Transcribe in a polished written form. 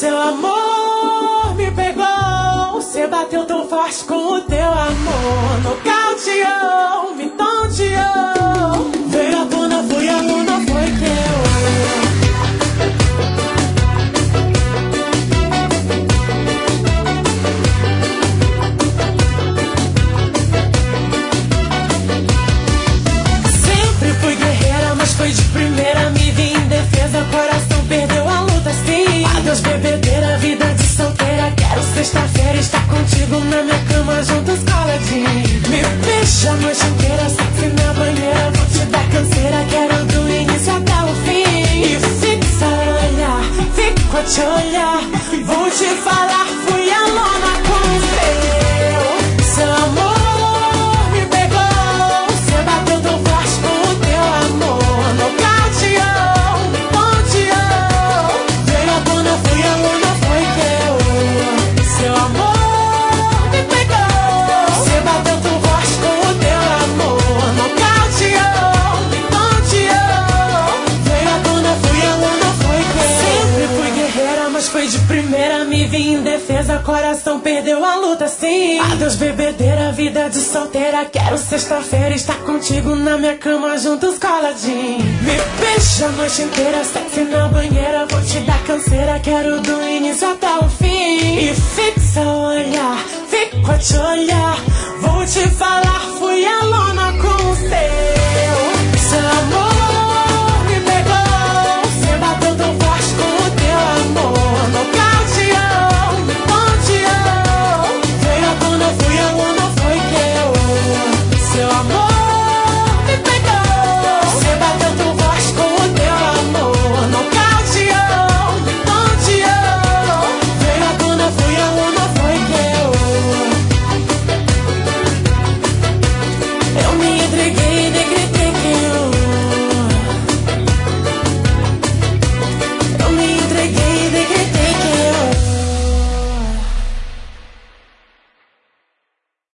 Seu amor me pegou, você bateu tão forte com o teu amor. Nocauteou, me tonteou. Veio à tona, fui aluna, foi que eu. Sempre fui guerreira, mas foi de primeira. Me vi em defesa, coração perdeu a luta, sim. Adeus bebedeira, vida de solteira. Quero sexta-feira estar contigo na minha cama, juntos coladinho. Me beija a noite inteira, sexy na banheira. Vou te dar canseira, quero do início até o fim. E fixa a olhar, fico a te olhar. Vou te falar, fui a lona com o seu. Seu amor me pegou, você bateu tão forte com o teu amor. Nocauteou, me ponteou. Veio à tona, fui a luna, foi que eu. Seu amor me pegou, você bateu tão forte com o teu amor. Nocauteou, me ponteou. Veio à tona, fui a luna, foi que eu. Sempre fui guerreira, mas foi de primeira. Me vi em defesa, coração perdeu a luta, sim. Adeus bebedeira, vida de solteira. Quero sexta-feira estar contigo na minha cama, juntos coladinho. Me beija a noite inteira, sexy na banheira. Vou te dar canseira, quero do início até o fim. E fixa o olhar, fico a te olhar. Vou te falar,